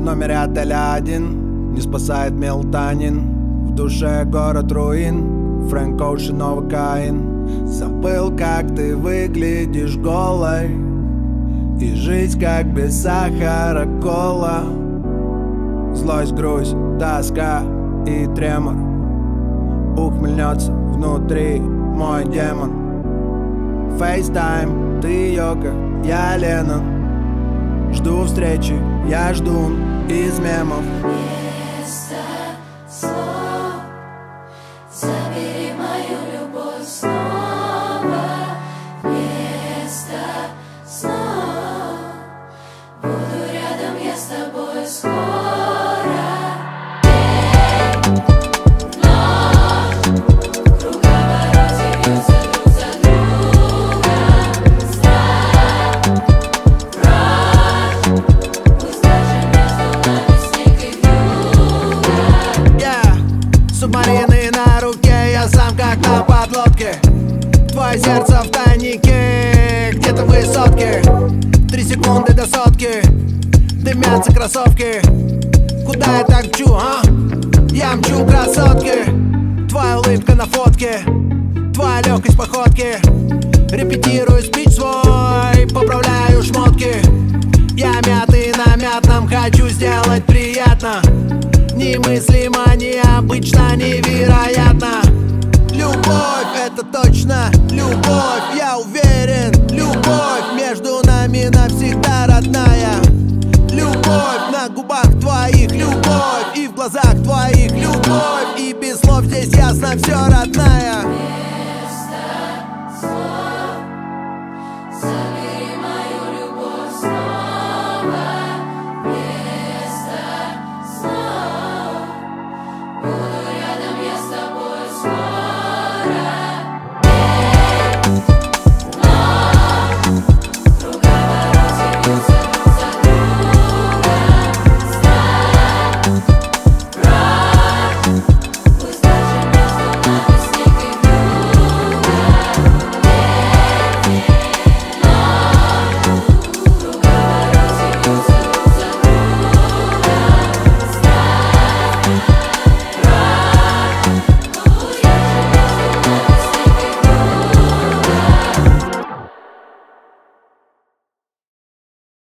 номере отеля один не спасает мелатонин. В душе город руин, Фрэнк Оушен, новокаин. Забыл, как ты выглядишь голой, и жизнь как без сахара кола. Злость, грусть, тоска и тремор. Ухмыльнется внутри мой демон. FaceTime, ты Йоко, я Леннон. Жду встречи, я жду из мемов. Вместо слов забери мою любовь снова. Вместо снов буду рядом я с тобой скоро. Вновь круговороте бьются друг за друга. Страх, кровь, пусть даже между нами снег и вьюга. Субмарины на руке, я сам как на подлодке. Твое сердце в тайнике, где-то в высотке. 3 секунды до сотки, дымятся кроссовки. Куда я так мчу, а? Я мчу, красотки. Твоя улыбка на фотке, твоя легкость походки. Репетирую спич свой, поправляю шмотки. Я мятый на мятном, хочу сделать приятно. Немыслимо, необычно, невероятно. Любовь, это точно любовь, я уверен. Любовь между нами навсегда родная. Любовь на губах